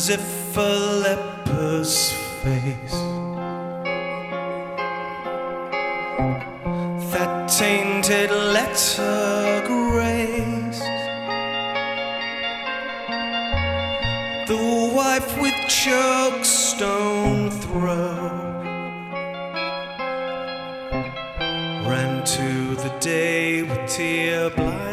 as if a leper's face that tainted letter graced the wife with chokestone throat, ran to the day with tear blind